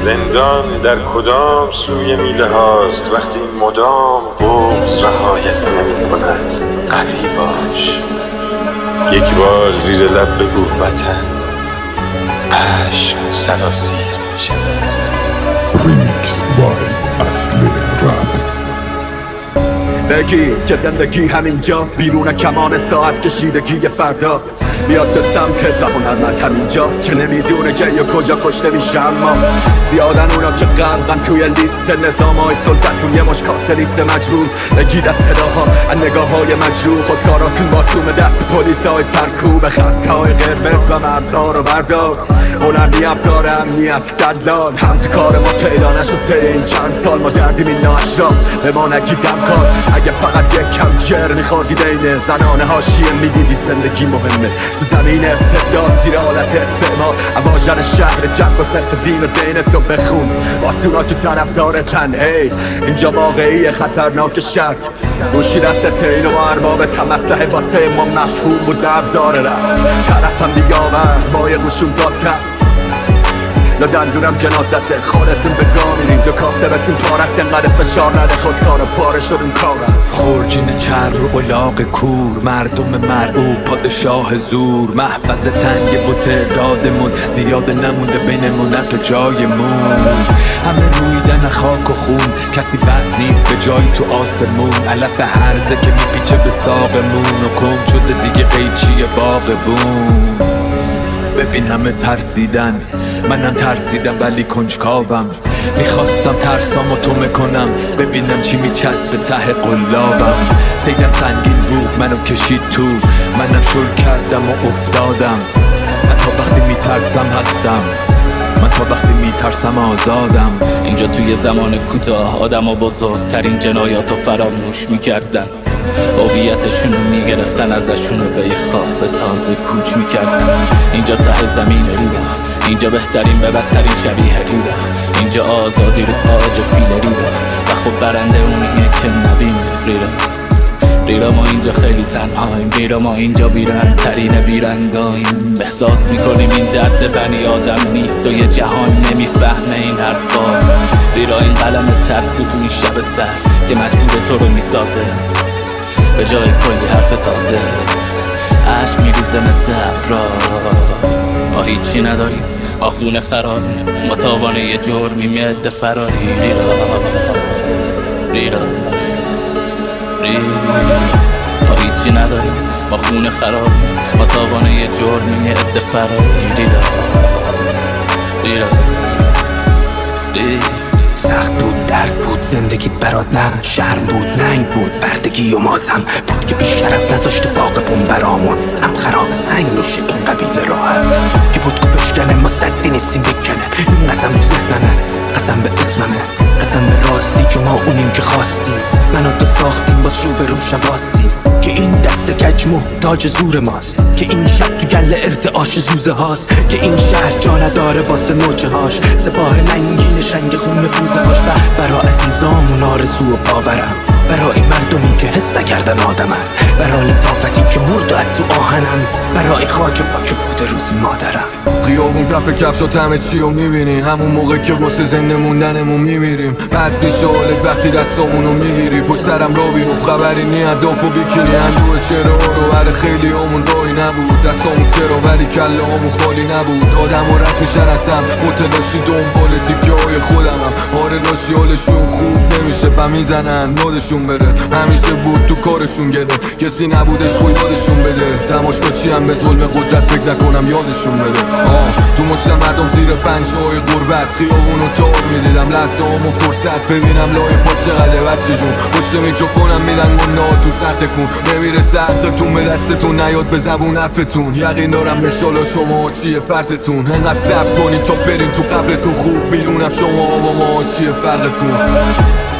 زندان در کدام سوی میله هاست وقتی مدام بغض رهایت نمی کند؟ قوی باش، یک بار زیر لب بگو وطن، عشق سراسیر می شود. ریمیکس بای اصل رپ. بگید که زندگی همینجاست، بیرون کمان ساعت کشیدگی فردا بیاد به سمت و هنرمند همینجاست که نمیدونه که یا کجا کشته میشه. اما زیادن اونا که غرقن توی لیست نظامای سلطتون، یه مش کاسه لیست مجبور بگید از صداها، از نگاههای مجروح، خودکاراتون با توم دست پلیسای سرکوب، خطای قرمز و مرزها رو بردار. هنری ابزار امنیت دلال، هم تو کار ما پیدا نشد طی این چند سال. ما دردیم این ناشراف به ما نگید همکار، اگه فقط یک کم جر میخوردید این زنان حاشیه میدیدید زندگی مهمه. تو زمین استبداد زیر حالت استعمار، اواژن شهر جنگ و صرف دین و دینتو بخون واسونا که طرفدار تنهی. اینجا واقعی خطرناک شهر، گوشی دست اینو با ارباب تم اسلحه واسه ما مفهوم بود ابزار رقص. طرفم دیگه آورد با یه قشون دادتر دندونم جنازته، خالتون به گاه میریم دو کاسه بهتون پارست، اینقدر فشار نده خودکارو پاره شد اون کار است. خورجین چر و الاغ کور، مردم مرعوب پادشاه زور، محفظ تنگ و تعدادمون زیاد نمونده بینمون حتی جایمون. همه رویدن خاک و خون، کسی بس نیست به جایی تو آسمون. علف هرزه که میپیچه به ساقمون و کم شده دیگه قیچی باغبون. ببین همه ترسیدن، منم ترسیدم ولی کنجکاوم. میخواستم ترسامو تو میکنم، ببینم چی میچسبه ته قلابم. سیدم سنگین بود منو کشید تو، منم شل کردم و افتادم. من تا وقتی میترسم هستم، من تا وقتی میترسم آزادم. اینجا توی زمان کوتاه آدم بزرگترین جنایاتو فراموش میکردن، هویتشونو میگرفتن ازشونو به یه خواب تازه کوچ میکردن. اینجا ته زمین ریرا، اینجا بهترین و بدترین شبیه ریرا، اینجا آزادی رو آج فیل ریرا و خب برنده اونیه که نبینه ریرا. ریرا ما اینجا خیلی تنهاییم، ریرا ما اینجا بیرنگترین بیرنگاییم. احساس میکنیم این درد بنی آدم نیست و یه جهان نمیفهمه این حرفا. ریرا این قلم ترسی تو این شب سرد که مجبور تو رو میسازه، به جای کلی حرف تازه عشق میریزه مثل ابرا. ما هیچی نداریم، ما خونه خرابیم، ما تاوانه یه جرمیم یه عده فراری. ریرا ریرا ریرا، ما هیچی نداریم، ما خونه خرابیم، ما تاوانه یه جرمیم یه عده فراری. ریرا ریرا ریرا. سخت بود، درد بود، زندگیت برات نه شرم بود، ننگ بود، بردگی و ماتم بود که بیشرف نذاشته باغبون برامون. هم خراب سنگ میشه این قبیله راحت که بود که بشکنه، ما صدی نیستیم بکنه. این قسم تو ذهنمه، قسم به اسممه، قسم به راستی که ما اونیم که خواستیم. منو تو ساختیم باز رو به روشن باستیم که این دست کج محتاج زور ماست، که این شب تو گل ارتعاش زوزه هاست، که این شهر جا نداره واسه نوچه هاش، سپاه لنگین شنگ خون بوزه هاش. برا عزیزامون آرزو و باورم، برای مردمی که حس نکردن آدمن، برای لطافتی که مرداد تو آهنم، برای خاک پاک بوده روزی مادرم. خیابون کف کفش و همه چی رو میبینی، همون موقع که واسه زنده موندنمون میمیریم. بعد میشه حالت وقتی دستامونو میگیری، پشت سرم را بیفت خبری نی اهداف و بیکینی. اندوه چرا رو بر خیلی همون راهی نبود، دستامون چرا ولی کله همون خالی نبود. آدم ها رد میشن از هم، متلاشی دنبال تیکه های خودمم. آره لاشی حالشون خوب نمیشه و میزنن یادشون بره، همیشه بود تو کارشون گله، کسی نبودش خود یادشون بده. تماشا چی هم به ظلم قدرت فکر نکنم یادشون بده. تو مشتم مردم زیر پنجه‌های غربت، خیابونو تار میدیدم لحظه همو فرصت ببینم لای پا چقدر بچه جون. پشت میکروفونم میدن گناه تو سر تکون، نمیرسه حقتون به دستتون نیاد به زبون حرفتون. یقین دارم نشالا شما چیه فرضتون، انقدر صبر کنید تا برین تو قبرتون. خوب میدونم شما با ما چیه فرقتون.